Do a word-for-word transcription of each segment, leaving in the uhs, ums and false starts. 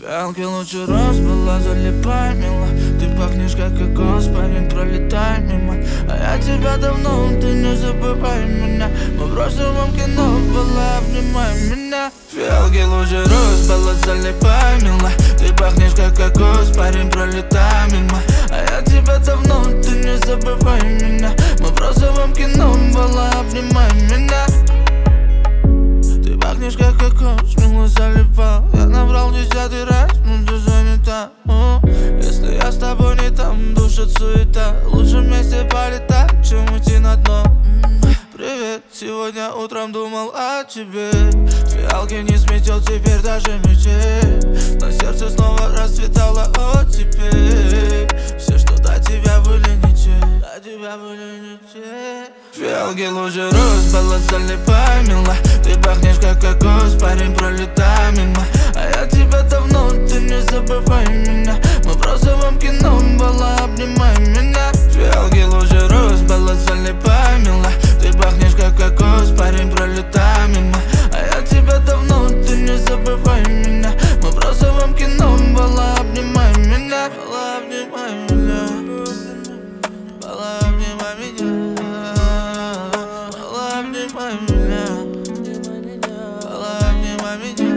Фиалки лучше роз была, залипай, мила. Ты пахнешь как кокос, парень, пролетай мимо. А я тебя давно, ты не забывай меня. Мы в розовом кино была, обнимай меня. Фиалки лучше роз была, залипай, мила. Ты пахнешь как кокос, парень, пролетай мимо. А я тебя давно, ты не забывай меня. Мы в розовом кино была, обнимай меня. Ты пахнешь как кокос, мило залипал. Я набрал десятый раз, но ты занята. О, если я с тобой не там, душит суета. Лучше вместе полетать, чем уйти на дно. Привет, сегодня утром думал о тебе. Фиалки не сметет теперь даже мечей. На сердце снова расцветало оттепель. Все, что до тебя были не те, до тебя были не те. Фиалки лучше роз, была, залипай, мила. Ты пахнешь как кокос, парень, пролетай мимо. А я тебя давно, ты не забывай меня. Мы в розовом кино была, обнимай меня. Фиалки лучше роз, была, залипай, мила. Ты пахнешь как кокос, парень, пролетай мимо. А я тебя давно, ты не забывай меня. Мы в розовом кино была, обнимай меня. Была, обнимай меня. Была, обнимай меня. Была, обнимай меня. Была, обнимай меня.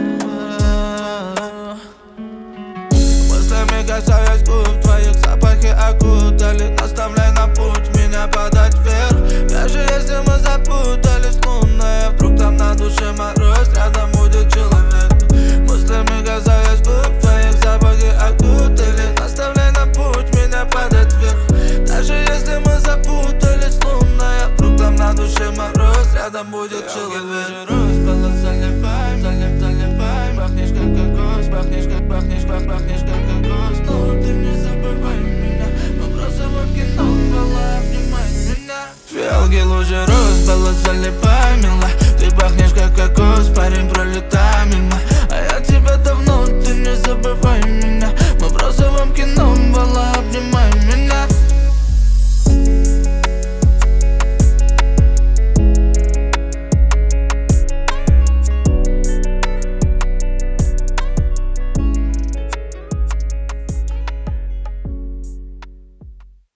Мыслями касаясь губ твоих, запахи окутали. Наставляй на путь меня подать вверх. Даже если мы запутались, лунная, вдруг там на душе мороз, рядом будет человек. Мыслями касаясь губ твоих, запахи окутали. Наставляй на путь меня подать вверх. Даже если мы запутались, лунная, вдруг там на душе мороз, рядом будет человек. Роз, была, залипай, залип, залипай. Пахнешь как кокос, пахнешь как, пахнешь, пах, пахнешь как кокос. Но ты не забывай меня. Мы в розовом кино была, обнимай меня. Фиалки лучше роз, была, залипай.